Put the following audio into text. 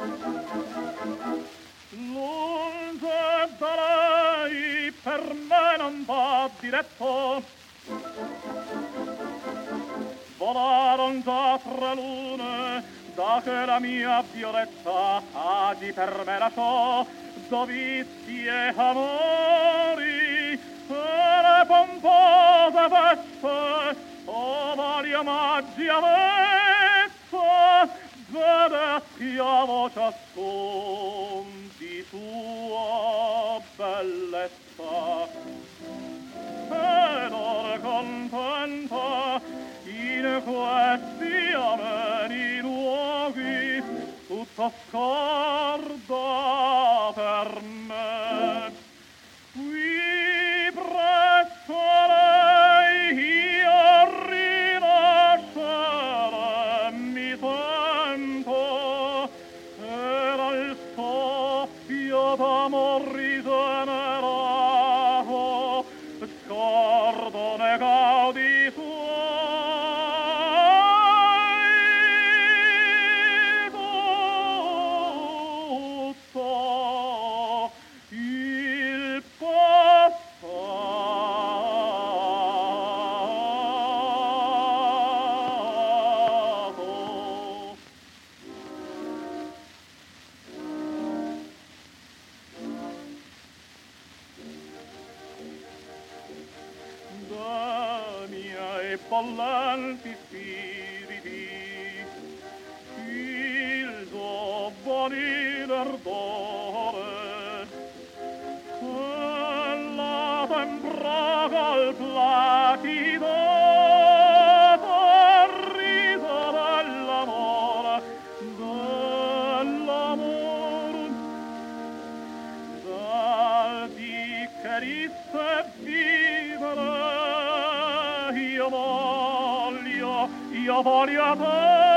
Lunge da lei per me non va diretto, volaron già 3 lune da che la mia Violetta agi per me lasciò dovizi e amori e le pompose feste ovali omaggi avvezza vede schiavo ciascun di sua bellezza ed or contenta in questi ameni luoghi tutto scorda per me qui presso lei io rinascere mi sento e dal soffio d'amor rigenerato scordo ne gaudi tutto il passato. Da miei bollenti spiriti il tuo buonil ardore la tempraga al placido sorriso dell'amore dal di che risse vivere io voglio te